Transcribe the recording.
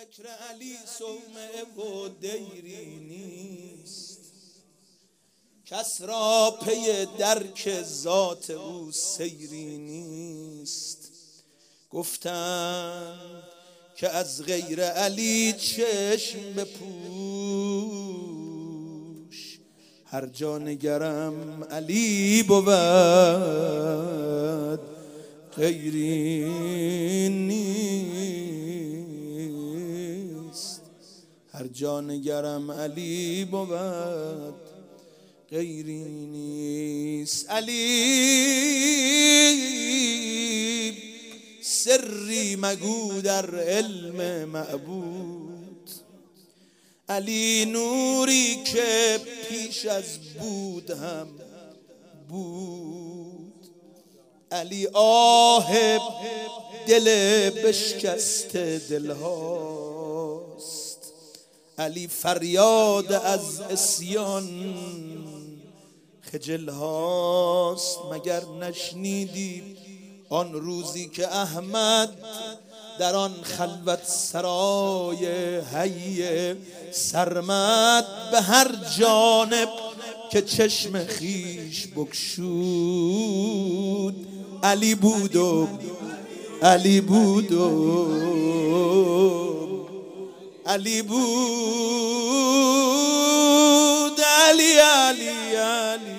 ذکر علی صومعه و دیری نیست، کس را پی درک ذات او سیری نیست. گفتند که از غیر علی چشم بپوش، هر جا نگرم علی بود غیری نیست. هر جا نگرم علی بود غیری نیست. علی سری مگو در علم معبود، علی نوری که پیش از بود هم بود. علی آه دل بشکسته دلهاست، علی فریاد از عصیان خجل هاست. مگر نشنیدی آن روزی که احمد در آن خلوت سرای حی سرمد به هر جانب که چشم خیش بگشود علی بود و علی بود و علی بود علی علی علی